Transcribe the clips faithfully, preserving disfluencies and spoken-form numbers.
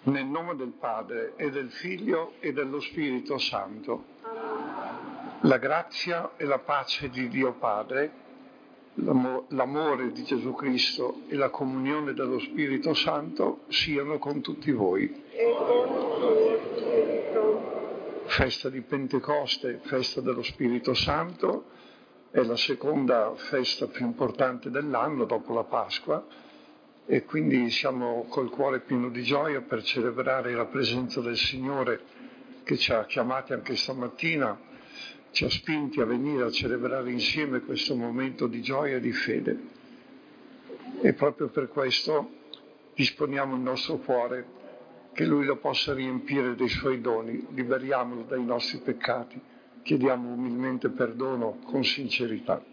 Nel nome del Padre e del Figlio e dello Spirito Santo. La grazia e la pace di Dio Padre, l'amo- l'amore di Gesù Cristo e la comunione dello Spirito Santo siano con tutti voi. E con il tuo spirito. Festa di Pentecoste, festa dello Spirito Santo, è la seconda festa più importante dell'anno dopo la Pasqua. E quindi siamo col cuore pieno di gioia per celebrare la presenza del Signore che ci ha chiamati anche stamattina, ci ha spinti a venire a celebrare insieme questo momento di gioia e di fede. E proprio per questo disponiamo il nostro cuore che Lui lo possa riempire dei Suoi doni, liberiamolo dai nostri peccati, chiediamo umilmente perdono con sincerità.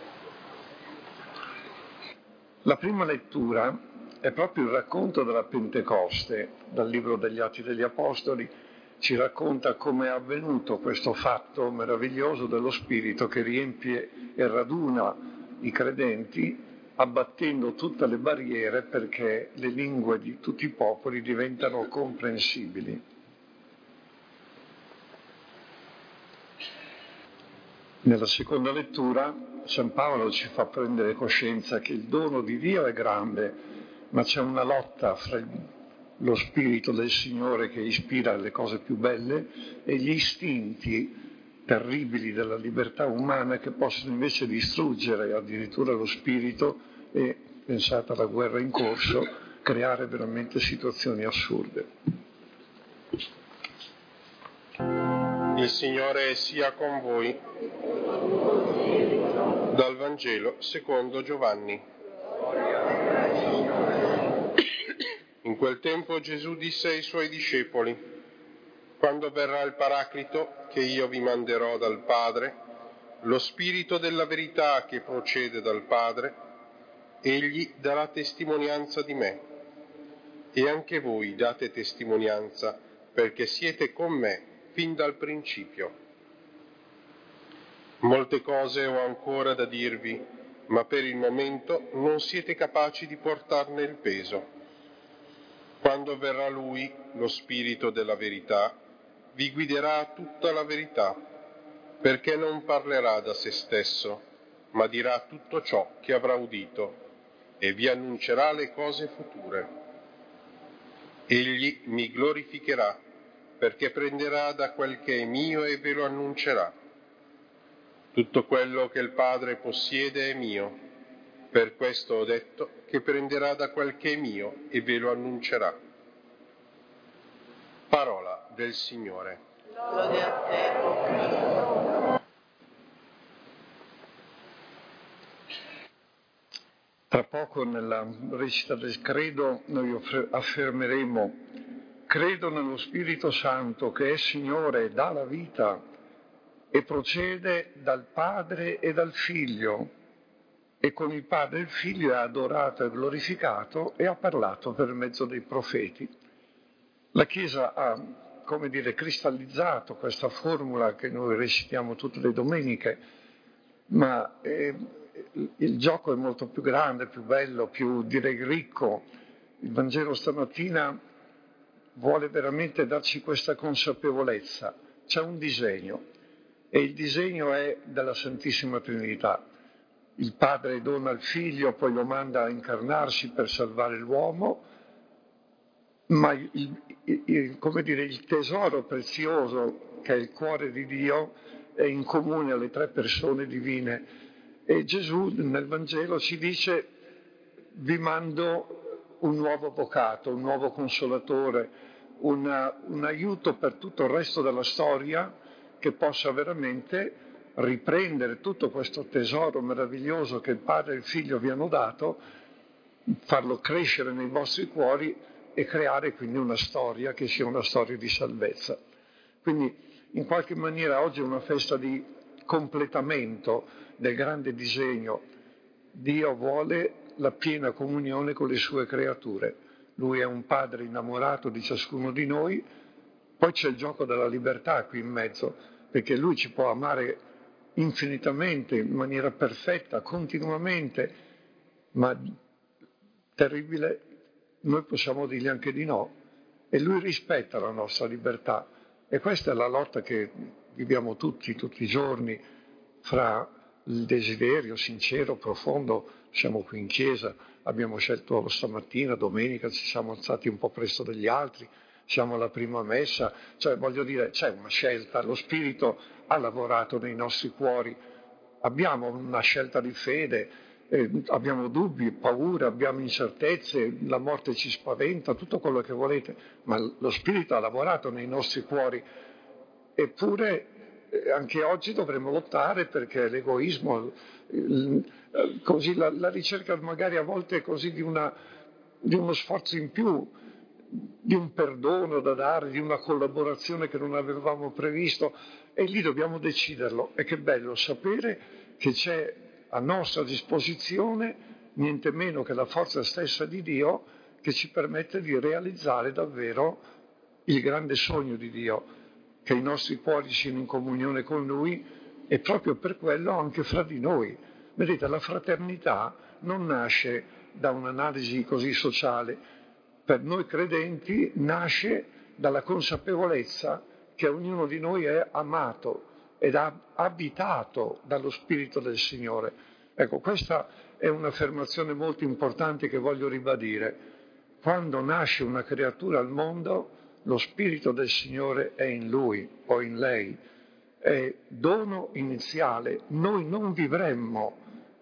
La prima lettura è proprio il racconto della Pentecoste, dal libro degli Atti degli Apostoli, ci racconta come è avvenuto questo fatto meraviglioso dello Spirito che riempie e raduna i credenti, abbattendo tutte le barriere perché le lingue di tutti i popoli diventano comprensibili. Nella seconda lettura San Paolo ci fa prendere coscienza che il dono di Dio è grande, ma c'è una lotta fra lo spirito del Signore che ispira le cose più belle e gli istinti terribili della libertà umana che possono invece distruggere addirittura lo spirito e, pensate alla guerra in corso, creare veramente situazioni assurde. Il Signore sia con voi. Dal Vangelo secondo Giovanni. In quel tempo Gesù disse ai Suoi discepoli: quando verrà il Paraclito, che io vi manderò dal Padre, lo Spirito della verità che procede dal Padre, egli darà testimonianza di me. E anche voi date testimonianza, perché siete con me fin dal principio. Molte cose ho ancora da dirvi, ma per il momento non siete capaci di portarne il peso. Quando verrà Lui, lo Spirito della verità, vi guiderà a tutta la verità, perché non parlerà da se stesso, ma dirà tutto ciò che avrà udito e vi annuncerà le cose future. Egli mi glorificherà, perché prenderà da quel che è mio e ve lo annuncerà. Tutto quello che il Padre possiede è mio, per questo ho detto che prenderà da quel che è mio e ve lo annuncerà. Parola del Signore. Lode a te, o Cristo. Tra poco nella recita del credo noi affermeremo: credo nello Spirito Santo che è Signore e dà la vita e procede dal Padre e dal Figlio, e con il Padre e il Figlio è adorato e glorificato e ha parlato per mezzo dei profeti. La Chiesa ha, come dire, cristallizzato questa formula che noi recitiamo tutte le domeniche, ma eh, il gioco è molto più grande, più bello, più, direi, ricco. Il Vangelo stamattina vuole veramente darci questa consapevolezza. C'è un disegno, e il disegno è della Santissima Trinità. Il Padre dona al Figlio, poi lo manda a incarnarsi per salvare l'uomo, ma il, il, come dire, il tesoro prezioso che è il cuore di Dio è in comune alle tre persone divine. E Gesù nel Vangelo ci dice: vi mando un nuovo avvocato, un nuovo consolatore, una, un aiuto per tutto il resto della storia che possa veramente riprendere tutto questo tesoro meraviglioso che il Padre e il Figlio vi hanno dato, farlo crescere nei vostri cuori e creare quindi una storia che sia una storia di salvezza. Quindi in qualche maniera oggi è una festa di completamento del grande disegno. Dio vuole la piena comunione con le sue creature. Lui è un padre innamorato di ciascuno di noi. Poi c'è il gioco della libertà qui in mezzo, perché Lui ci può amare infinitamente, in maniera perfetta, continuamente, ma terribile, noi possiamo dirgli anche di no. e Lui rispetta la nostra libertà. E questa è la lotta che viviamo tutti, tutti i giorni, fra il desiderio sincero, profondo. Siamo qui in chiesa, abbiamo scelto stamattina, domenica, ci siamo alzati un po' presto degli altri, siamo alla prima messa, cioè voglio dire, c'è una scelta, lo Spirito ha lavorato nei nostri cuori, abbiamo una scelta di fede, eh, abbiamo dubbi, paura, abbiamo incertezze, la morte ci spaventa, tutto quello che volete, ma lo Spirito ha lavorato nei nostri cuori, eppure eh, anche oggi dovremmo lottare perché l'egoismo, il, eh, così la, la ricerca magari a volte così di, una, di uno sforzo in più, di un perdono da dare, di una collaborazione che non avevamo previsto, e lì dobbiamo deciderlo. E che bello sapere che c'è a nostra disposizione niente meno che la forza stessa di Dio che ci permette di realizzare davvero il grande sogno di Dio, che i nostri cuori siano in comunione con Lui, e proprio per quello anche fra di noi. Vedete, la fraternità non nasce da un'analisi così sociale. Per noi credenti nasce dalla consapevolezza che ognuno di noi è amato ed ha abitato dallo Spirito del Signore. Ecco, questa è un'affermazione molto importante che voglio ribadire. Quando nasce una creatura al mondo, lo Spirito del Signore è in lui o in lei. È dono iniziale. Noi non vivremmo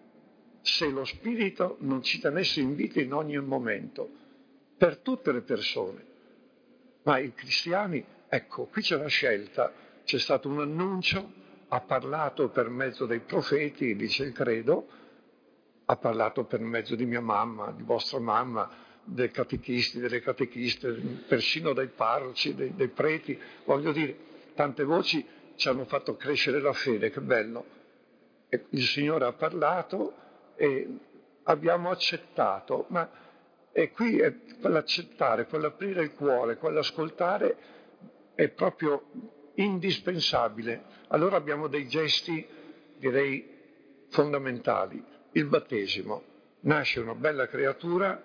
se lo Spirito non ci tenesse in vita in ogni momento, per tutte le persone. Ma i cristiani, ecco, qui c'è la scelta, c'è stato un annuncio, ha parlato per mezzo dei profeti, dice il credo, ha parlato per mezzo di mia mamma, di vostra mamma, dei catechisti, delle catechiste, persino dei parroci, dei, dei preti. Voglio dire, tante voci ci hanno fatto crescere la fede, che bello. E il Signore ha parlato e abbiamo accettato, ma e qui è quell'accettare, quell'aprire il cuore, quell'ascoltare è proprio indispensabile. Allora abbiamo dei gesti, direi, fondamentali. Il battesimo. Nasce una bella creatura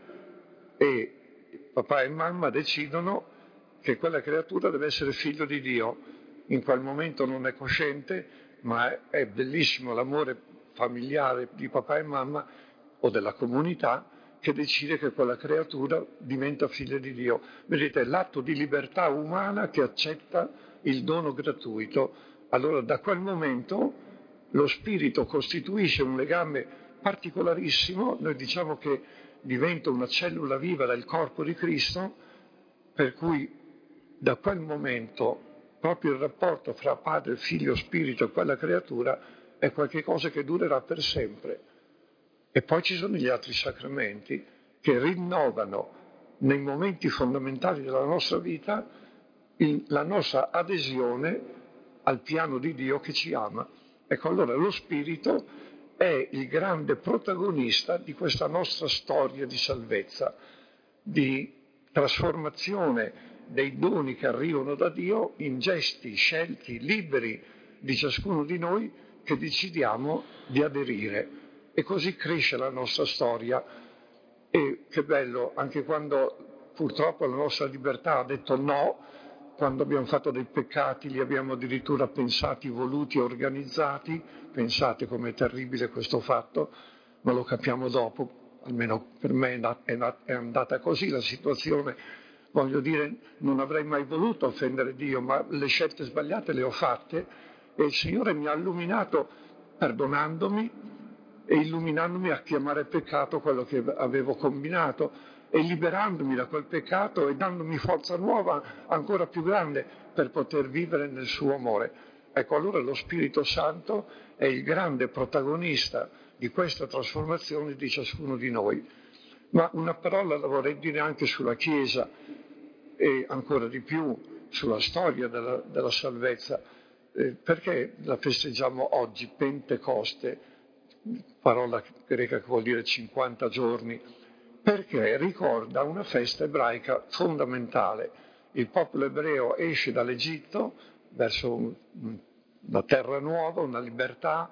e papà e mamma decidono che quella creatura deve essere figlio di Dio. In quel momento non è cosciente, ma è bellissimo l'amore familiare di papà e mamma o della comunità che decide che quella creatura diventa figlia di Dio. Vedete, è l'atto di libertà umana che accetta il dono gratuito. Allora da quel momento lo Spirito costituisce un legame particolarissimo, noi diciamo che diventa una cellula viva del corpo di Cristo, per cui da quel momento proprio il rapporto fra padre, figlio, spirito e quella creatura è qualcosa che durerà per sempre. E poi ci sono gli altri sacramenti che rinnovano nei momenti fondamentali della nostra vita il, la nostra adesione al piano di Dio che ci ama. Ecco, allora lo Spirito è il grande protagonista di questa nostra storia di salvezza, di trasformazione dei doni che arrivano da Dio in gesti scelti, liberi di ciascuno di noi che decidiamo di aderire. E così cresce la nostra storia. E che bello, anche quando purtroppo la nostra libertà ha detto no, quando abbiamo fatto dei peccati li abbiamo addirittura pensati, voluti, organizzati. Pensate com'è terribile questo fatto, ma lo capiamo dopo, almeno per me è andata così la situazione. Voglio dire, non avrei mai voluto offendere Dio, ma le scelte sbagliate le ho fatte e il Signore mi ha illuminato perdonandomi e illuminandomi a chiamare peccato quello che avevo combinato e liberandomi da quel peccato e dandomi forza nuova ancora più grande per poter vivere nel suo amore. Ecco, allora lo Spirito Santo è il grande protagonista di questa trasformazione di ciascuno di noi. Ma una parola la vorrei dire anche sulla Chiesa e ancora di più sulla storia della, della salvezza. Eh, perché la festeggiamo oggi, Pentecoste, parola greca che vuol dire cinquanta giorni? Perché ricorda una festa ebraica fondamentale. Il popolo ebreo esce dall'Egitto verso una terra nuova, una libertà,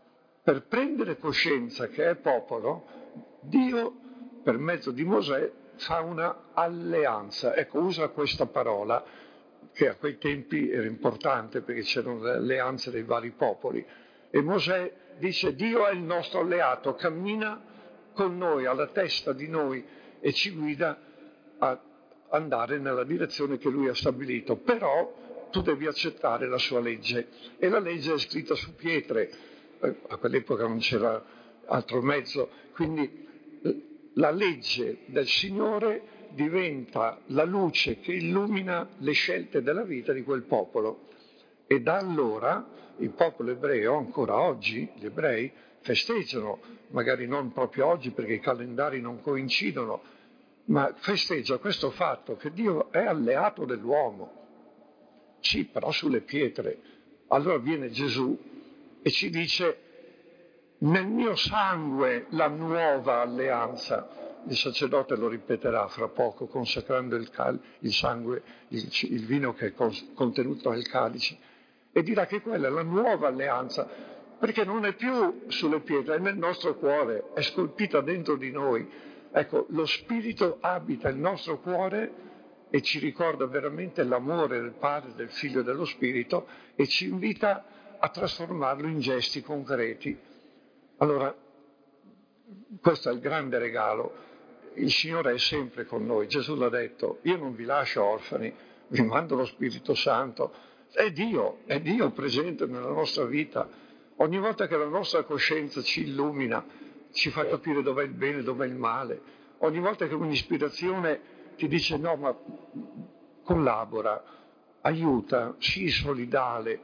per prendere coscienza che è popolo. Dio, per mezzo di Mosè, fa una alleanza. Ecco, usa questa parola che a quei tempi era importante perché c'erano le alleanze dei vari popoli. E Mosè dice: Dio è il nostro alleato, cammina con noi, alla testa di noi e ci guida a andare nella direzione che lui ha stabilito. Però tu devi accettare la sua legge, e la legge è scritta su pietre. Eh, a quell'epoca non c'era altro mezzo, quindi eh, la legge del Signore diventa la luce che illumina le scelte della vita di quel popolo. E da allora il popolo ebreo, ancora oggi, gli ebrei, festeggiano, magari non proprio oggi perché i calendari non coincidono, ma festeggia questo fatto che Dio è alleato dell'uomo. Sì, però sulle pietre. Allora viene Gesù e ci dice: nel mio sangue la nuova alleanza. Il sacerdote lo ripeterà fra poco, consacrando il, cal- il sangue, il, il vino che è cons- contenuto nel calice, e dirà che quella è la nuova alleanza, perché non è più sulle pietre, è nel nostro cuore, è scolpita dentro di noi. Ecco, lo Spirito abita il nostro cuore e ci ricorda veramente l'amore del Padre, del Figlio e dello Spirito, e ci invita a trasformarlo in gesti concreti. Allora, questo è il grande regalo. Il Signore è sempre con noi. Gesù l'ha detto: io non vi lascio orfani, vi mando lo Spirito Santo. È Dio, è Dio presente nella nostra vita. Ogni volta che la nostra coscienza ci illumina, ci fa capire dov'è il bene, dov'è il male. Ogni volta che un'ispirazione ti dice: no, ma collabora, aiuta, sii solidale,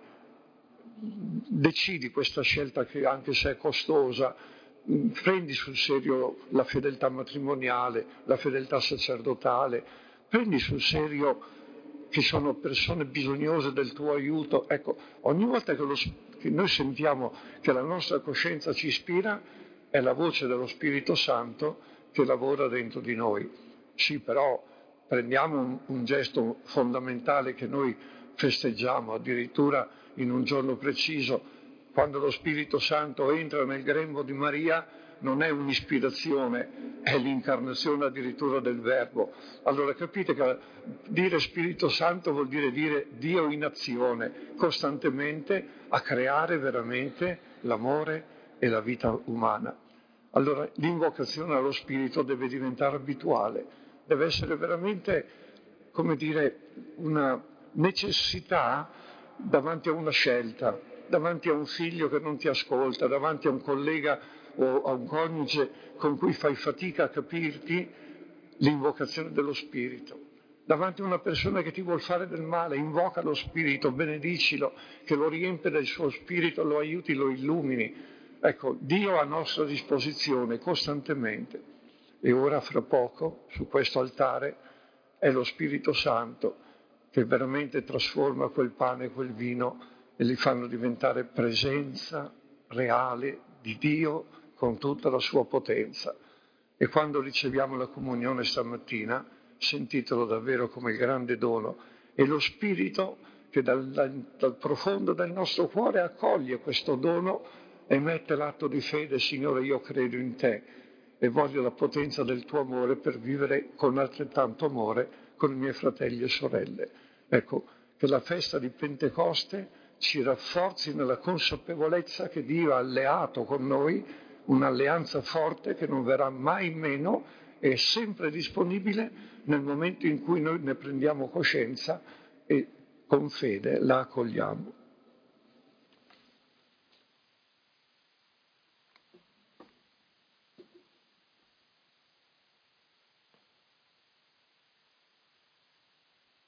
decidi questa scelta che anche se è costosa, prendi sul serio la fedeltà matrimoniale, la fedeltà sacerdotale, prendi sul serio che sono persone bisognose del tuo aiuto. Ecco, ogni volta che, lo, che noi sentiamo che la nostra coscienza ci ispira, è la voce dello Spirito Santo che lavora dentro di noi. Sì, però prendiamo un, un gesto fondamentale che noi festeggiamo addirittura in un giorno preciso. Quando lo Spirito Santo entra nel grembo di Maria, non è un'ispirazione, è l'incarnazione addirittura del Verbo. Allora capite che dire Spirito Santo vuol dire dire Dio in azione, costantemente a creare veramente l'amore e la vita umana. Allora l'invocazione allo Spirito deve diventare abituale, deve essere veramente, come dire, una necessità davanti a una scelta, davanti a un figlio che non ti ascolta, davanti a un collega o a un coniuge con cui fai fatica a capirti, l'invocazione dello Spirito. Davanti a una persona che ti vuol fare del male, invoca lo Spirito, benedicilo, che lo riempie del suo Spirito, lo aiuti, lo illumini. Ecco, Dio a nostra disposizione costantemente. E ora, fra poco, su questo altare, è lo Spirito Santo che veramente trasforma quel pane e quel vino e li fanno diventare presenza reale di Dio con tutta la sua potenza. E quando riceviamo la comunione stamattina, sentitelo davvero come il grande dono. E lo Spirito che dal, dal profondo del nostro cuore accoglie questo dono e mette l'atto di fede: Signore, io credo in te e voglio la potenza del tuo amore per vivere con altrettanto amore con i miei fratelli e sorelle. Ecco, che la festa di Pentecoste ci rafforzi nella consapevolezza che Dio è alleato con noi, un'alleanza forte che non verrà mai meno e è sempre disponibile nel momento in cui noi ne prendiamo coscienza e con fede la accogliamo.